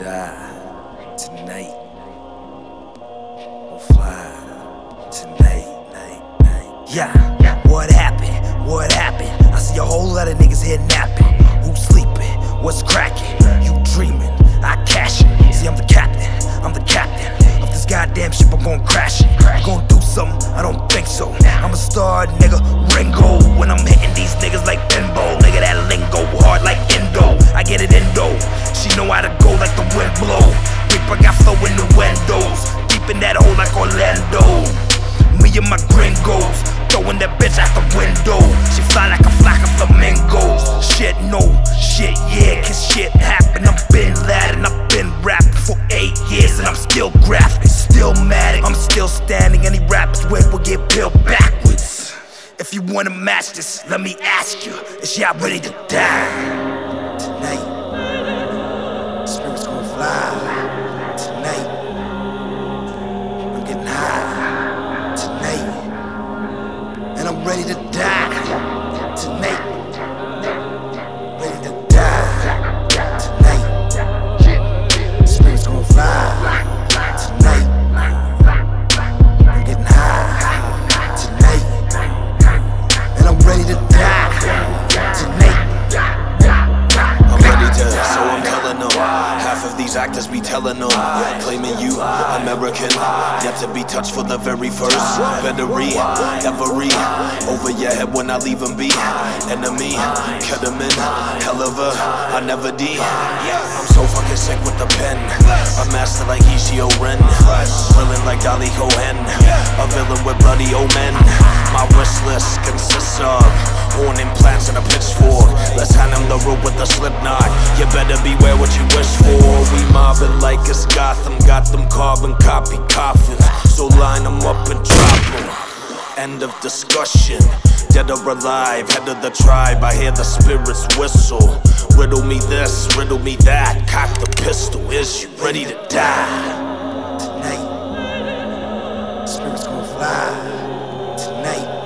die tonight. We'll fly tonight. Yeah, what happened? What happened? I see a whole lot of niggas here napping. Who's sleeping? What's cracking? You dreaming? I cash it. See, I'm the captain. I'm the captain of this goddamn ship. I'm gon' crash it. I'm gon' do something? I don't think so. I'm a star, nigga. Ringo. When I'm hitting these niggas like Benbow. Nigga, that lingo hard like Indo. I get it Indo. She know how to go like the wind blow. Paper got flow innuendos. Deep in that hole like Orlando. Me and my gringos, throwing that bitch out the window. She fly like a flock of flamingos. Shit, no, shit, yeah, cause shit happen. I've been Latin, I've been rapping for 8 years, and I'm still graphic, still mad. I'm still standing, any rappers win will get peeled backwards. If you wanna match this, let me ask you, is y'all ready to die? Tonight, spirits gon' fly. Tonight, I'm getting high. And I'm ready to die tonight. Ready to die tonight. Spirits gon' fly tonight. I'm getting high tonight. And I'm ready to die tonight. I'm ready to, so I'm telling them. Half of these actors be telling them, claiming you American, yet to be touched for the very first. Better read, every over your head when I leave them be. Enemy, ketamine, hell of a, I never D. I'm so fucking sick with the pen, a master like Ishio Ren, brilliant like Dolly Cohen, a villain with bloody old men. My wish list consists of horn implants and a pitchfork. Let's hand him the rope with the slip knot. You better beware what you wish for. We mobbing like it's Gotham, got them carbon copy coffins, so line them up and drop them. End of discussion. Dead or alive, head of the tribe, I hear the spirits whistle. Riddle me this, riddle me that, cock the pistol. Is you ready to die? Tonight, spirits gon' fly. Tonight.